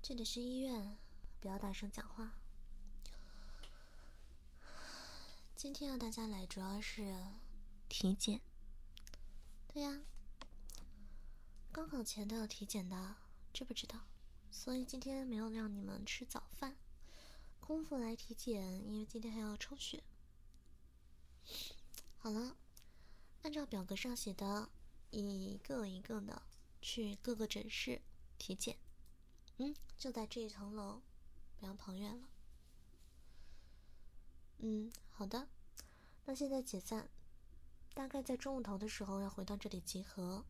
这里是医院，不要大声讲话。今天让大家来主要是体检。对呀，高考前都要体检的，知不知道？所以今天没有让你们吃早饭，空腹来体检，因为今天还要抽血。好了，按照表格上写的，一个一个的去各个诊室体检。就在这一层楼，不要跑远了。好的，那现在解散，大概在中午头的时候要回到这里集合，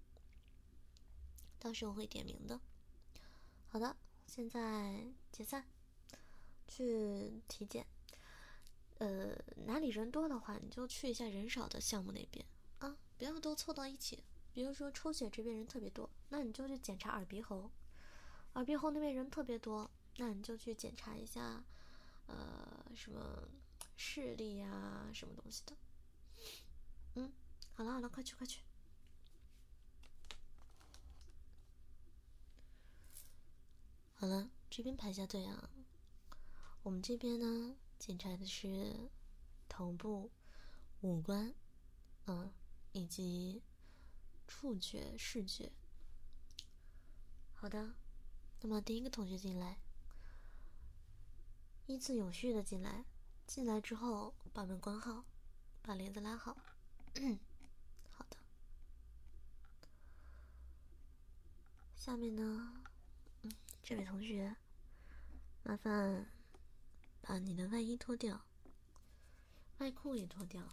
到时候会点名的。好的，现在解散，去体检。哪里人多的话，你就去一下人少的项目那边啊，不要都凑到一起。比如说抽血这边人特别多，那你就去检查耳鼻喉，耳鼻喉那边人特别多，那你就去检查一下，什么视力呀，什么东西的。好了，快去。好了，这边排下队啊。我们这边呢，检查的是头部、五官，以及触觉、视觉。好的，那么第一个同学进来，依次有序的进来。进来之后，把门关好，把帘子拉好。好的。下面呢，这位同学，麻烦把你的外衣脱掉，外裤也脱掉，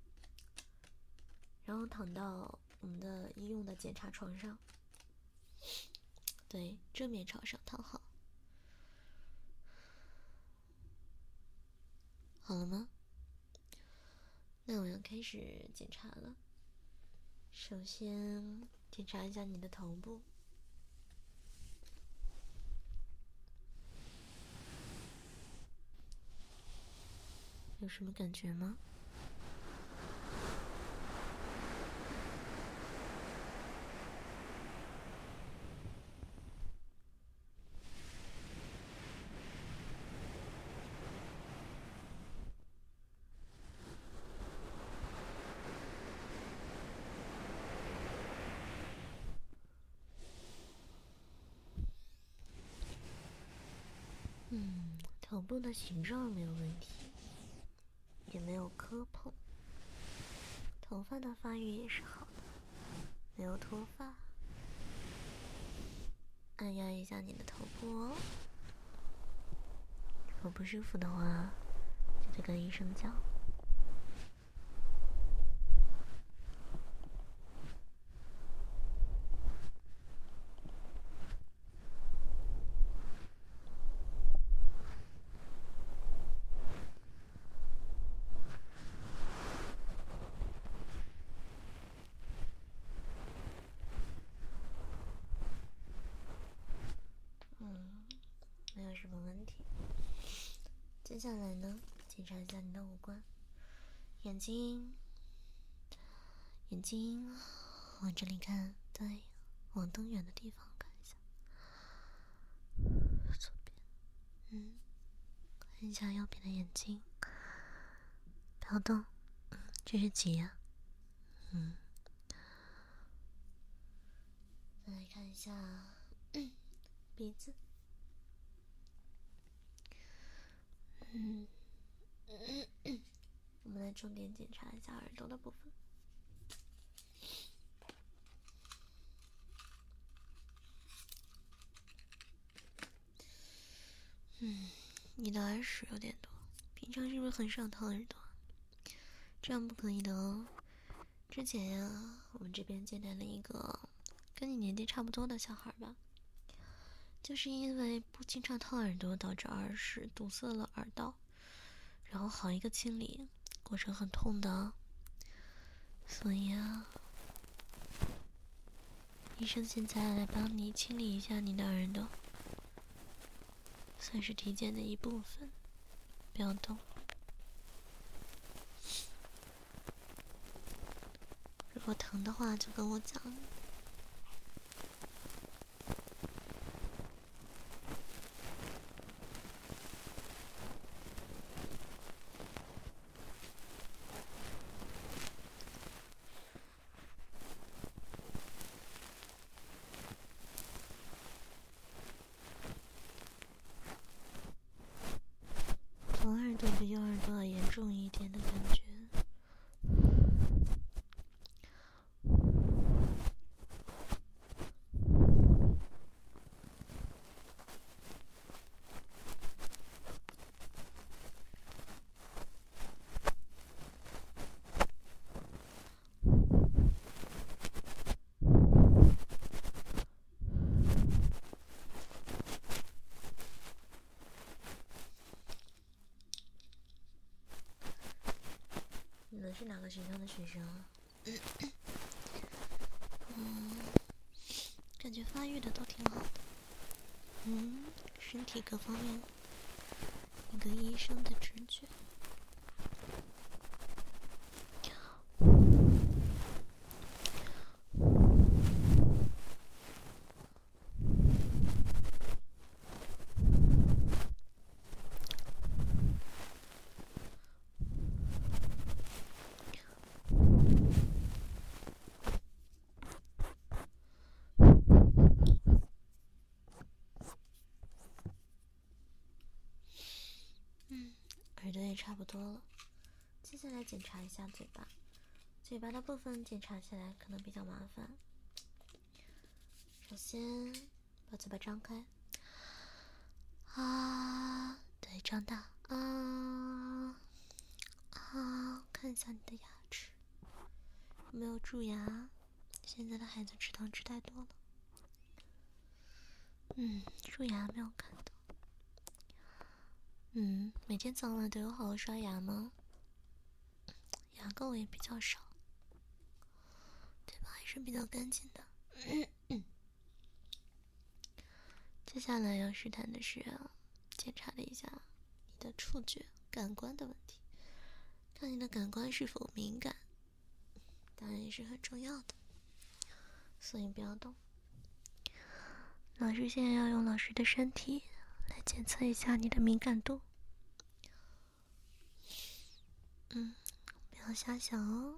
然后躺到我们的医用的检查床上，对，正面朝上躺好。好了吗？那我要开始检查了。首先检查一下你的头部，有什么感觉吗？头部的形状没有问题，也没有磕碰，头发的发育也是好的，没有脱发。按压一下你的头部哦，如果不舒服的话，记得跟医生讲。没有什么问题。接下来呢，检查一下你的五官，眼睛往这里看，对，往灯源的地方看一下。左边，看一下右边的眼睛，不要动。这是几呀？再来看一下鼻子。我们来重点检查一下耳朵的部分。你的耳屎有点多，平常是不是很少掏耳朵？这样不可以的哦。之前呀，我们这边接待了一个跟你年纪差不多的小孩吧，就是因为不经常掏耳朵，导致耳屎堵塞了耳道，然后好一个清理过程很痛的，所以啊，医生现在来帮你清理一下你的耳朵，算是体检的一部分，不要动。如果疼的话就跟我讲。 一点的感觉。你们是哪个学校的学生啊？感觉发育的都挺好的。身体各方面，一个医生的直觉。耳朵也差不多了，接下来检查一下嘴巴。嘴巴的部分检查起来可能比较麻烦。首先把嘴巴张开，对，张大，看一下你的牙齿，有没有蛀牙？现在的孩子吃糖吃太多了。蛀牙没有看到。每天早晚都有好好刷牙吗？牙垢也比较少，嘴巴还是比较干净的。接下来要试探的是检查了一下你的触觉感官的问题，看你的感官是否敏感，当然也是很重要的，所以不要动。老师现在要用老师的身体来检测一下你的敏感度。不要瞎想哦。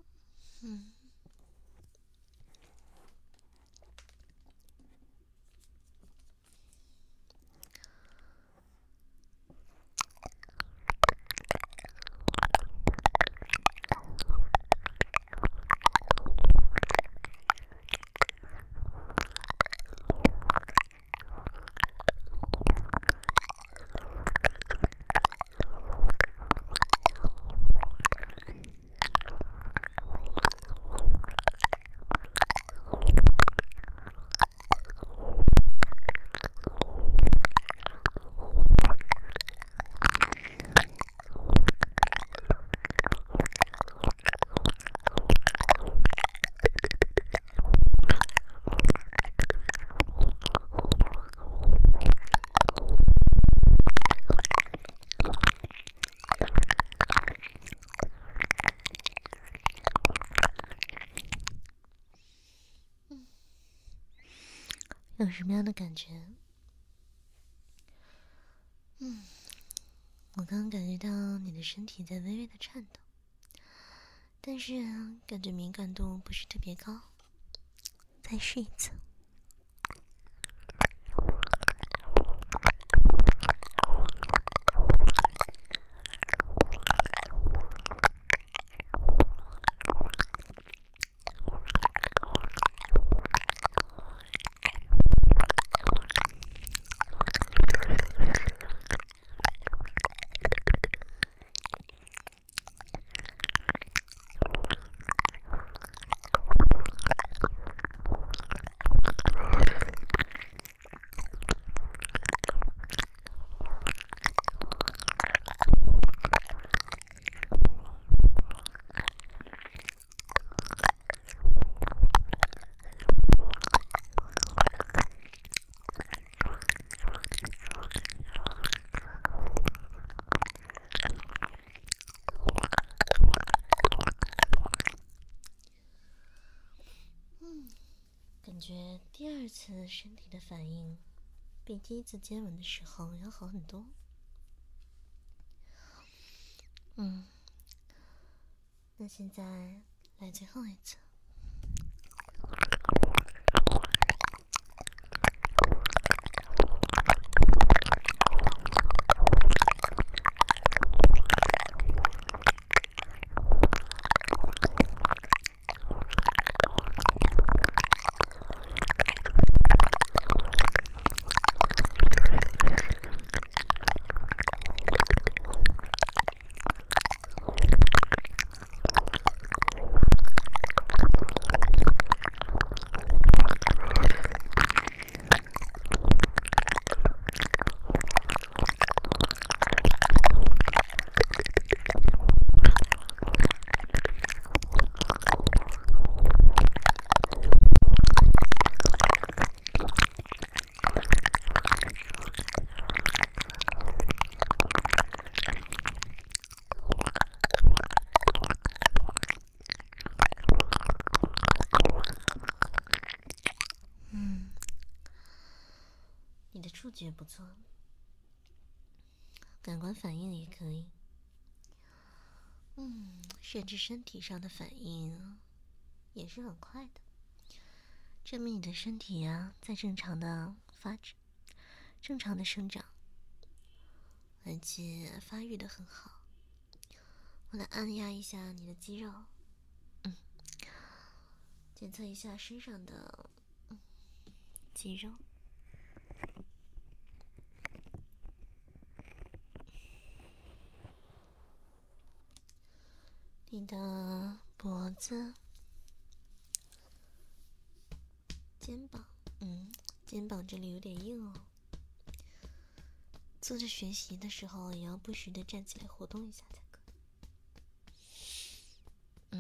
有什么样的感觉？我刚刚感觉到你的身体在微微的颤抖，但是感觉敏感度不是特别高。再试一次。感觉第二次身体的反应比第一次接吻的时候要好很多。那现在来最后一次。 触觉不错，感官反应也可以。甚至身体上的反应也是很快的，证明你的身体呀在正常的发展，正常的生长，而且发育的很好。我来按压一下你的肌肉，检测一下身上的肌肉。你的脖子、肩膀，肩膀这里有点硬哦。坐着学习的时候，也要不时的站起来活动一下才可以。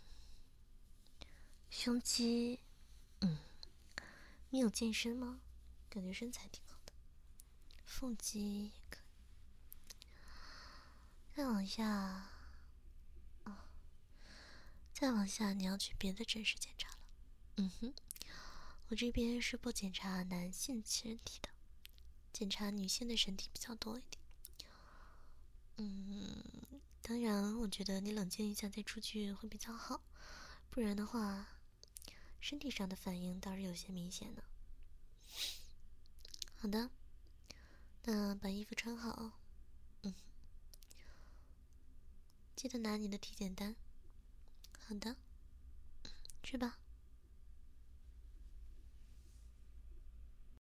胸肌，你有健身吗？感觉身材挺好的。腹肌也可以。再往下，再往下，你要去别的诊室检查了。我这边是不检查男性身体的，检查女性的身体比较多一点。当然，我觉得你冷静一下再出去会比较好，不然的话，身体上的反应倒是有些明显的。好的，那把衣服穿好。记得拿你的体检单。好的，去吧。